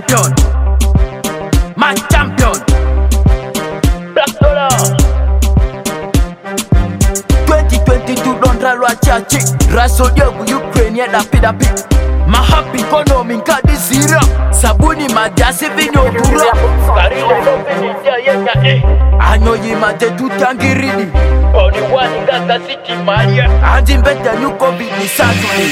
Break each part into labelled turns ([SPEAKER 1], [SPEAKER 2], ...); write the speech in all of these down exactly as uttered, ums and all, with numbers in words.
[SPEAKER 1] champion, my champion. Black Dollar. twenty twenty-two Dondra lwa chachi Rasodia bu Ukraine da pida pi Mahapi kono minkadi zira Sabuni majasi vinyo kura Karile no finisia yenya eh Anyo yima te tutangiridi Oni wani gaga city maria Andi mbete nyuko bidi satuni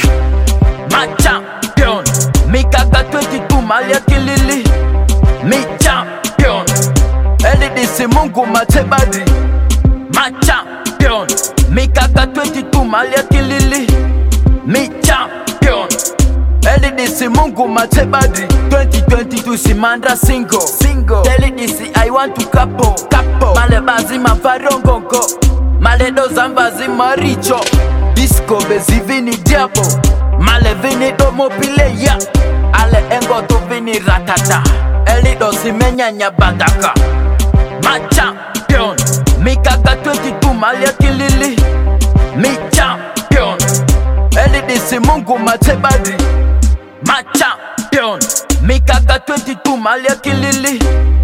[SPEAKER 1] My champion Mikaga twenty-two malia kilili Mi champion Eli disi mungu matebadi My champion Mikaga twenty-two malia kilili Mi champion Eli disi mungu matebadi twenty twenty-two simandra single Single Eli disi I want to capo Capo Male bazi mafarongongo Male doza mbazi maricho Disco bezi vini diabo Male vini domo pileya Ale engo to vini ratata Eli dosi menyanya badaka My champion Mikaga twenty-two malia kilili Mi champion Eli disi mungu matebadi My champion Mikaga twenty-two malia kilili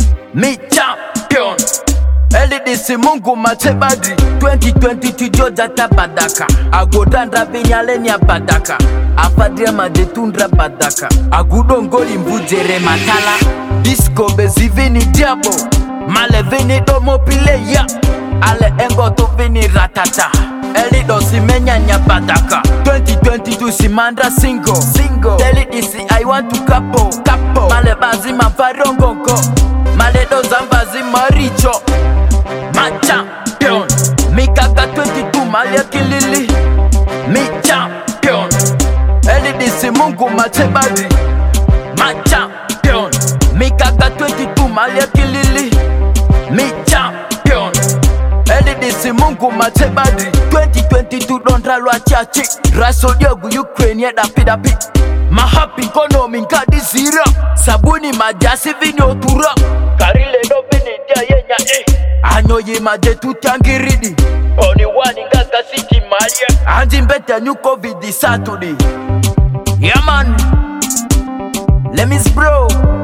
[SPEAKER 1] Mi champion Eli disi mungu matebadi twenty twenty-two Georgia tabadaka Agodandra vinyaleni ya badaka Afadria madetundra badaka Agudo ngoli mbujere matala Disco bezivini diabo Male vini domo pileya Ale engo to vini ratata Eli dosi menyanya badaka twenty twenty-two simandra single Single Eli disi I want to capo Capo Male bazi mafarongongo Male doza mbazi maricho My champion Mikaga twenty-two malia kilili Mi champion Eli disi mungu matebadi My champion Mikaga twenty-two malia kilili Mi champion Eli disi mungu matebadi twenty twenty-two Dondra lwa chachi Rasodia bu Ukraine da pida pi Mahapi kono minkadi zira Sabuni majasi vinyo tura Karile no vini dia yenya eh Anyo yima de tutangiridi Oni wani gaga city maria Andi mbete nyuko vidi Saturday Yeah man Lemis bro